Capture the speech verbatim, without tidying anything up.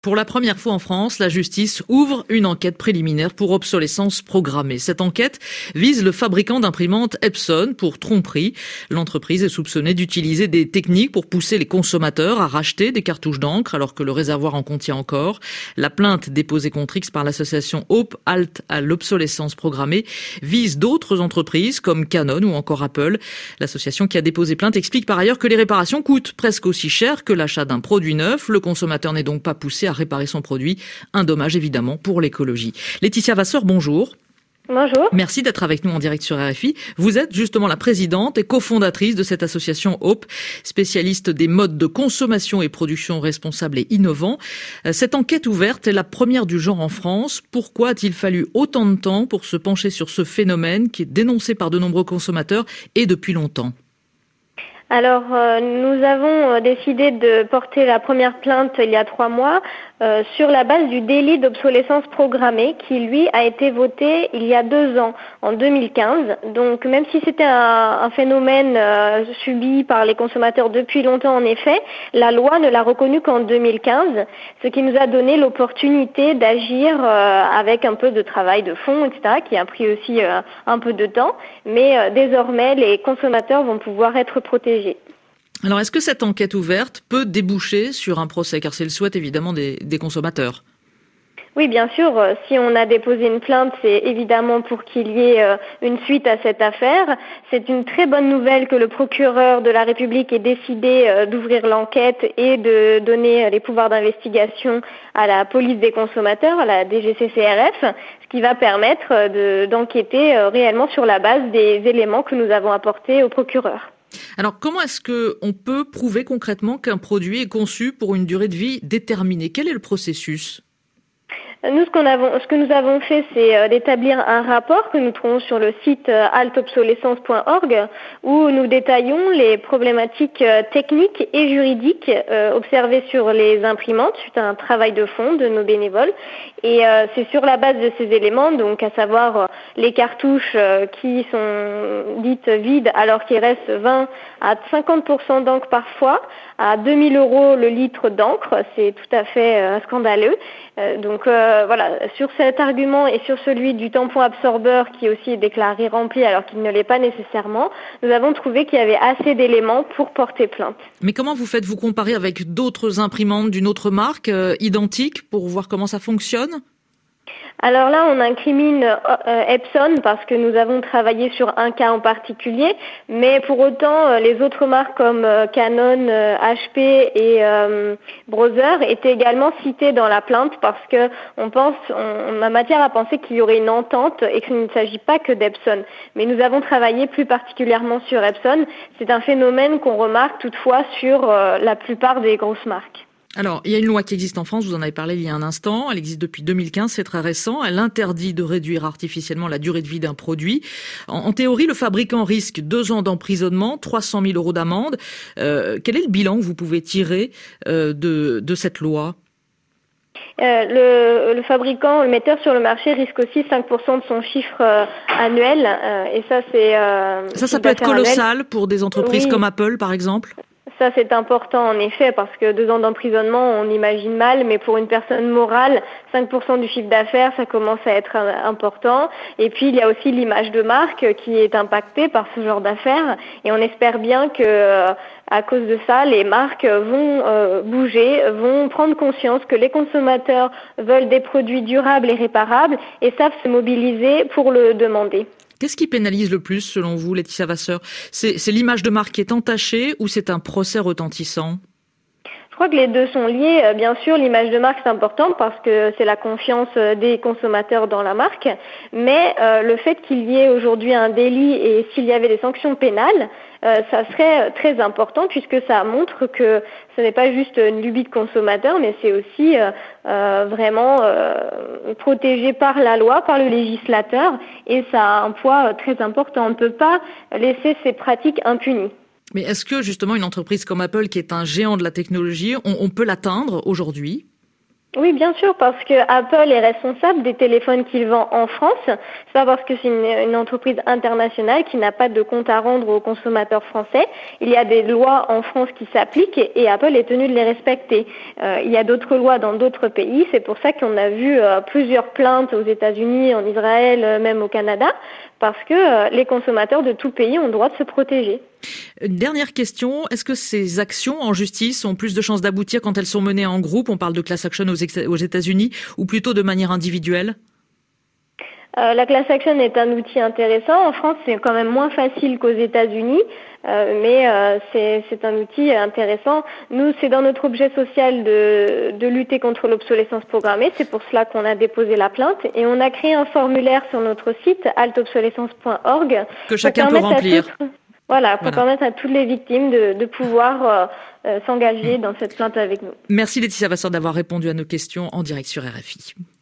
Pour la première fois en France, la justice ouvre une enquête préliminaire pour obsolescence programmée. Cette enquête vise le fabricant d'imprimantes Epson pour tromperie. L'entreprise est soupçonnée d'utiliser des techniques pour pousser les consommateurs à racheter des cartouches d'encre alors que le réservoir en contient encore. La plainte déposée contre X par l'association Hope Halte à l'obsolescence programmée vise d'autres entreprises comme Canon ou encore Apple. L'association qui a déposé plainte explique par ailleurs que les réparations coûtent presque aussi cher que l'achat d'un produit neuf. Le consommateur n'est donc pas poussé à à réparer son produit. Un dommage évidemment pour l'écologie. Laetitia Vasseur, bonjour. Bonjour. Merci d'être avec nous en direct sur R F I. Vous êtes justement la présidente et cofondatrice de cette association Hope, spécialiste des modes de consommation et production responsables et innovants. Cette enquête ouverte est la première du genre en France. Pourquoi a-t-il fallu autant de temps pour se pencher sur ce phénomène qui est dénoncé par de nombreux consommateurs et depuis longtemps ? Alors, euh, nous avons décidé de porter la première plainte il y a trois mois euh, sur la base du délit d'obsolescence programmée qui, lui, a été voté il y a deux ans, en deux mille quinze. Donc, même si c'était un, un phénomène euh, subi par les consommateurs depuis longtemps, en effet, la loi ne l'a reconnu qu'en deux mille quinze, ce qui nous a donné l'opportunité d'agir euh, avec un peu de travail de fond, et cetera, qui a pris aussi euh, un peu de temps. Mais euh, désormais, les consommateurs vont pouvoir être protégés. Alors, est-ce que cette enquête ouverte peut déboucher sur un procès, car c'est le souhait évidemment des, des consommateurs ? Oui, bien sûr. Si on a déposé une plainte, c'est évidemment pour qu'il y ait une suite à cette affaire. C'est une très bonne nouvelle que le procureur de la République ait décidé d'ouvrir l'enquête et de donner les pouvoirs d'investigation à la police des consommateurs, à la D G C C R F, ce qui va permettre de, d'enquêter réellement sur la base des éléments que nous avons apportés au procureur. Alors, comment est-ce qu'on peut prouver concrètement qu'un produit est conçu pour une durée de vie déterminée ? Quel est le processus ? Nous, ce, qu'on avons, ce que nous avons fait, c'est euh, d'établir un rapport que nous trouvons sur le site euh, halte obsolescence point org où nous détaillons les problématiques euh, techniques et juridiques euh, observées sur les imprimantes suite à un travail de fond de nos bénévoles. Et euh, c'est sur la base de ces éléments, donc à savoir euh, les cartouches euh, qui sont dites vides alors qu'il reste vingt à cinquante pour cent d'encre parfois, à deux mille euros le litre d'encre, c'est tout à fait euh, scandaleux. Euh, donc euh, voilà, sur cet argument et sur celui du tampon absorbeur qui aussi est déclaré rempli alors qu'il ne l'est pas nécessairement, nous avons trouvé qu'il y avait assez d'éléments pour porter plainte. Mais comment vous faites-vous comparer avec d'autres imprimantes d'une autre marque euh, identique pour voir comment ça fonctionne ? Alors là, on incrimine euh, Epson parce que nous avons travaillé sur un cas en particulier, mais pour autant, euh, les autres marques comme euh, Canon, euh, H P et euh, Brother étaient également citées dans la plainte parce que on pense, on, on a matière à penser qu'il y aurait une entente et qu'il ne s'agit pas que d'Epson. Mais nous avons travaillé plus particulièrement sur Epson. C'est un phénomène qu'on remarque toutefois sur euh, la plupart des grosses marques. Alors, il y a une loi qui existe en France, vous en avez parlé il y a un instant, elle existe depuis deux mille quinze, c'est très récent, elle interdit de réduire artificiellement la durée de vie d'un produit. En, en théorie, le fabricant risque deux ans d'emprisonnement, trois cent mille euros d'amende. Euh, quel est le bilan que vous pouvez tirer euh, de, de cette loi ? Euh, le, le fabricant, le metteur sur le marché risque aussi cinq pour cent de son chiffre euh, annuel, euh, et ça c'est... Euh, ça, ça peut être colossal annuel. Pour des entreprises oui. Comme Apple, par exemple ? Ça, c'est important en effet parce que deux ans d'emprisonnement, on imagine mal, mais pour une personne morale, cinq pour cent du chiffre d'affaires, ça commence à être important. Et puis, il y a aussi l'image de marque qui est impactée par ce genre d'affaires. Et on espère bien que, à cause de ça, les marques vont euh, bouger, vont prendre conscience que les consommateurs veulent des produits durables et réparables et savent se mobiliser pour le demander. Qu'est-ce qui pénalise le plus, selon vous, Laetitia Vasseur ? C'est, c'est l'image de marque qui est entachée ou c'est un procès retentissant ? Je crois que les deux sont liés. Bien sûr, l'image de marque, c'est important parce que c'est la confiance des consommateurs dans la marque. Mais euh, le fait qu'il y ait aujourd'hui un délit et s'il y avait des sanctions pénales, euh, ça serait très important puisque ça montre que ce n'est pas juste une lubie de consommateur, mais c'est aussi euh, euh, vraiment euh, protégé par la loi, par le législateur. Et ça a un poids très important. On ne peut pas laisser ces pratiques impunies. Mais est-ce que justement une entreprise comme Apple, qui est un géant de la technologie, on, on peut l'atteindre aujourd'hui ? Oui, bien sûr, parce que Apple est responsable des téléphones qu'il vend en France. C'est pas parce que c'est une, une entreprise internationale qui n'a pas de compte à rendre aux consommateurs français. Il y a des lois en France qui s'appliquent et, et Apple est tenu de les respecter. Euh, il y a d'autres lois dans d'autres pays. C'est pour ça qu'on a vu euh, plusieurs plaintes aux États-Unis, en Israël, euh, même au Canada, parce que euh, les consommateurs de tout pays ont le droit de se protéger. Une dernière question, est-ce que ces actions en justice ont plus de chances d'aboutir quand elles sont menées en groupe? On parle de class action aux États-Unis ou plutôt de manière individuelle? Euh, la class action est un outil intéressant. En France, c'est quand même moins facile qu'aux États-Unis, euh, mais euh, c'est, c'est un outil intéressant. Nous, c'est dans notre objet social de, de lutter contre l'obsolescence programmée. C'est pour cela qu'on a déposé la plainte et on a créé un formulaire sur notre site alt obsolescence point org que chacun peut remplir. Voilà, pour voilà. permettre à toutes les victimes de, de pouvoir euh, euh, s'engager dans cette plainte avec nous. Merci Laetitia Vasseur d'avoir répondu à nos questions en direct sur R F I.